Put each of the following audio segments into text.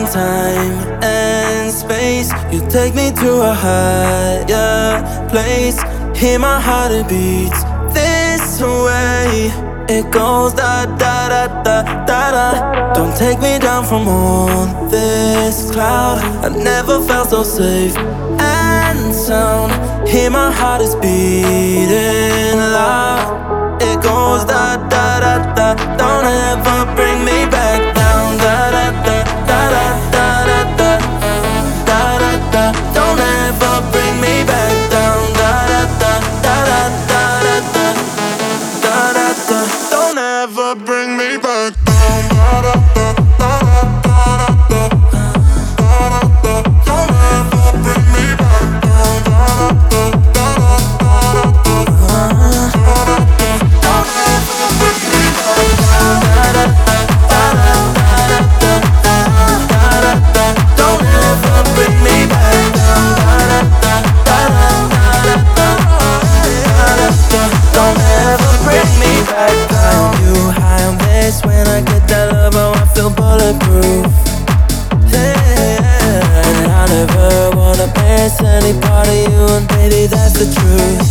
time and space. You take me to a higher place. Hear my heart, it beats this way. It goes da da da da da da. Don't take me down from on this cloud. I've never felt so safe and sound. Hear my heart is beating loud. It goes da da da da. Don't ever bring me back down. Da da da da da da da da da da. Don't ever bring me back down. Da da da da da da da da da da. Don't ever bring me back down. Da da da da da da da da. Don't ever bring me back down. Da da da da da da da. Don't ever bring me back down. Da da da da da da da. Don't ever bring me back down. Da da da da da da. Don't ever bring me back down. You high on this when I get that love, oh I feel bulletproof. Yeah, and I never wanna miss any part of you, and baby that's the truth.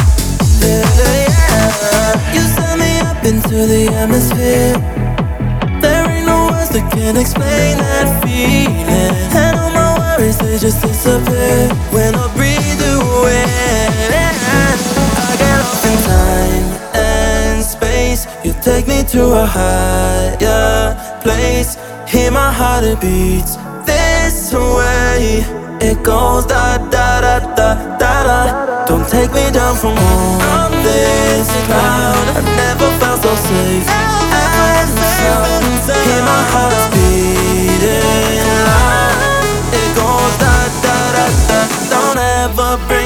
Yeah, you send me up into the atmosphere. There ain't no words that can explain that feeling, and all my worries they just disappear when I breathe you in. I get lost in time and space. You take me to a higher place. Hear my heart, it beats this way. It goes da da da da da da. Don't take me down from on this cloud. I've never felt so safe and sound. Hear my heart is beating loud. It goes da da da da. Don't ever bring